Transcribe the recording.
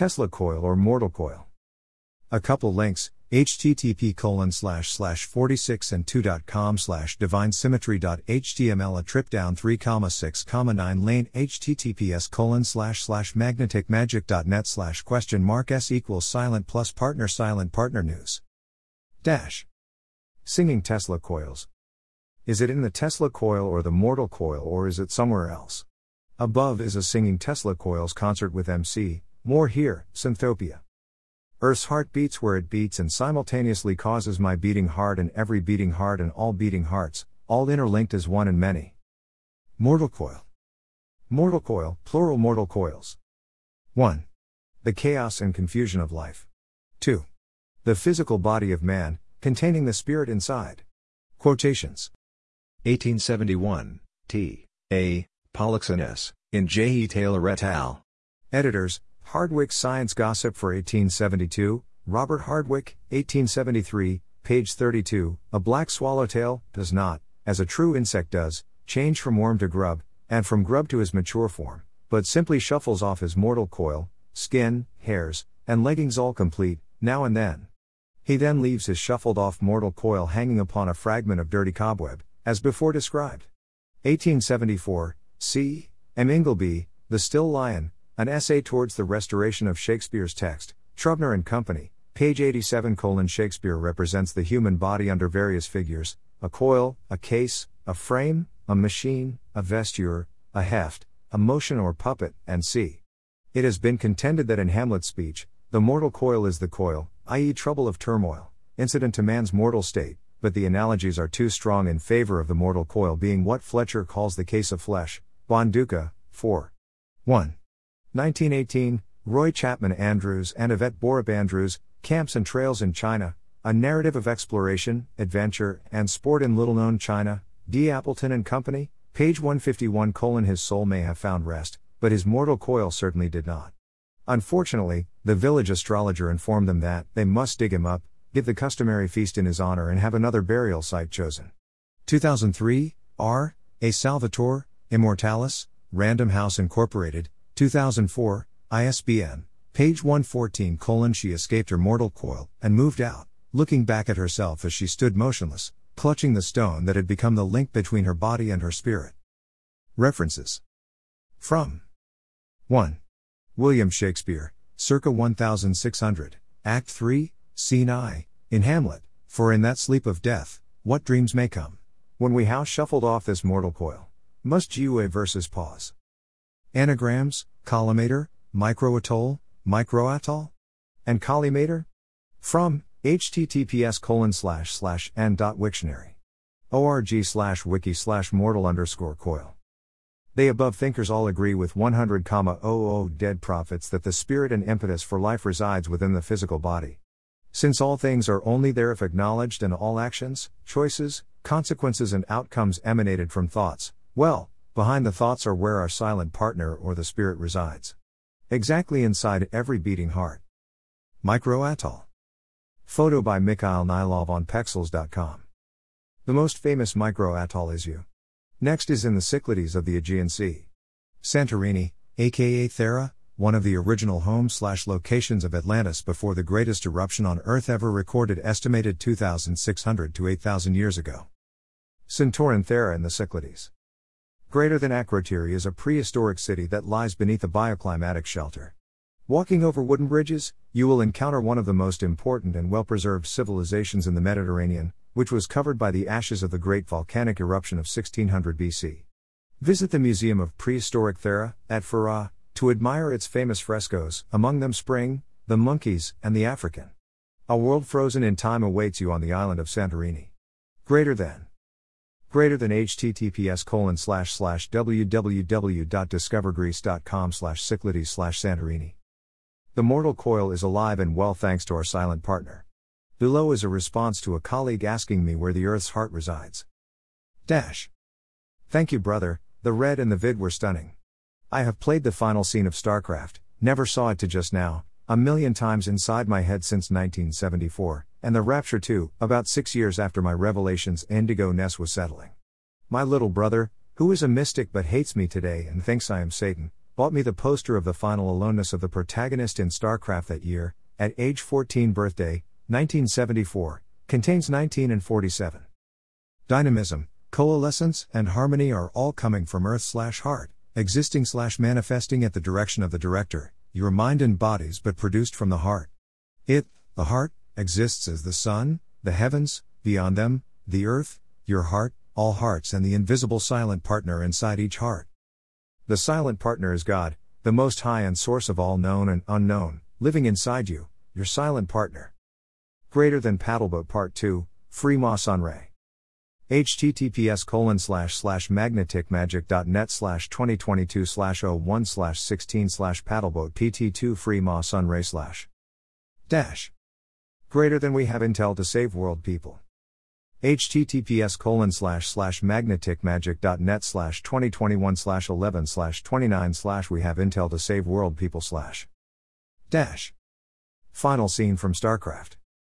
Tesla coil or mortal coil? A couple links, http://46and2.com/divinesymmetry.html a trip down 3,6,9 lane https://magneticmagic.net/?s silent plus partner news. Singing Tesla coils. Is it in the Tesla coil or the mortal coil, or is it somewhere else? Above is a Singing Tesla Coils concert with MC, more here, Synthopia. Earth's heart beats where it beats and simultaneously causes my beating heart and every beating heart and all beating hearts, all interlinked as one and many. Mortal coil. Mortal coil, plural mortal coils. 1. The chaos and confusion of life. 2. The physical body of man, containing the spirit inside. Quotations. 1871, T. A. Pollux and S., in J. E. Taylor et al. Editors, Hardwick Science Gossip for 1872, Robert Hardwick, 1873, page 32, a black swallowtail does not, as a true insect does, change from worm to grub, and from grub to his mature form, but simply shuffles off his mortal coil, skin, hairs, and leggings all complete, now and then. He then leaves his shuffled off mortal coil hanging upon a fragment of dirty cobweb, as before described. 1874, C. M. Ingleby, The Still Lion, an essay towards the restoration of Shakespeare's text, Trubner and Company, page 87. Shakespeare represents the human body under various figures: a coil, a case, a frame, a machine, a vesture, a heft, a motion or puppet, and c. It has been contended that in Hamlet's speech, the mortal coil is the coil, i.e. trouble of turmoil, incident to man's mortal state, but the analogies are too strong in favor of the mortal coil being what Fletcher calls the case of flesh. Bonduca, 4. 1. 1918, Roy Chapman Andrews and Yvette Borup Andrews, Camps and Trails in China, a narrative of exploration, adventure, and sport in little-known China, D. Appleton and Company, page 151. His soul may have found rest, but his mortal coil certainly did not. Unfortunately, the village astrologer informed them that they must dig him up, give the customary feast in his honor and have another burial site chosen. 2003, R. A. Salvatore, Immortalis, Random House Incorporated, 2004, ISBN, page 114. She escaped her mortal coil, and moved out, looking back at herself as she stood motionless, clutching the stone that had become the link between her body and her spirit. References. From 1. William Shakespeare, circa 1600, Act 3, Scene I, in Hamlet, for in that sleep of death, what dreams may come, when we house shuffled off this mortal coil. Must GUA versus pause. Anagrams, collimator, microatoll, microatoll, and collimator? From https://n.wiktionary.org/wiki/mortal_coil. They above thinkers all agree with 100,00 dead prophets that the spirit and impetus for life resides within the physical body. Since all things are only there if acknowledged and all actions, choices, consequences and outcomes emanated from thoughts, well, behind the thoughts are where our silent partner or the spirit resides. Exactly inside every beating heart. Microatoll. Photo by Mikhail Nilov on Pexels.com. The most famous microatoll is U. Next is in the Cyclades of the Aegean Sea. Santorini, aka Thera, one of the original home/locations of Atlantis before the greatest eruption on Earth ever recorded, estimated 2,600 to 8,000 years ago. Santorin Thera in the Cyclades. Greater than Akrotiri is a prehistoric city that lies beneath a bioclimatic shelter. Walking over wooden bridges, you will encounter one of the most important and well-preserved civilizations in the Mediterranean, which was covered by the ashes of the great volcanic eruption of 1600 BC. Visit the Museum of Prehistoric Thera, at Furah, to admire its famous frescoes, among them Spring, the monkeys, and the African. A world frozen in time awaits you on the island of Santorini. Greater than https://www.discovergreece.com/Cyclades/Santorini. The mortal coil is alive and well thanks to our silent partner. Below is a response to a colleague asking me where the Earth's heart resides. Thank you brother, the red and the vid were stunning. I have played the final scene of StarCraft, never saw it to just now, a million times inside my head since 1974, and the Rapture 2, about 6 years after my Revelations Indigo Ness was settling. My little brother, who is a mystic but hates me today and thinks I am Satan, bought me the poster of the final aloneness of the protagonist in StarCraft that year, at age 14 birthday, 1974, contains 19 and 47. Dynamism, coalescence, and harmony are all coming from Earth/Heart, existing/manifesting at the direction of the director, your mind and bodies, but produced from the heart. It, the heart, exists as the sun, the heavens, beyond them, the earth, your heart, all hearts, and the invisible silent partner inside each heart. The silent partner is God, the Most High and source of all known and unknown, living inside you, your silent partner. Greater than Paddleboat Part 2, Freema Sunray. https://magneticmagic.net/2022/01/16/paddleboat pt2 Freema Sunray / Greater than we have intel to save world people. https://magneticmagic.net/2021/11/29/ we have intel to save world people / Final scene from StarCraft.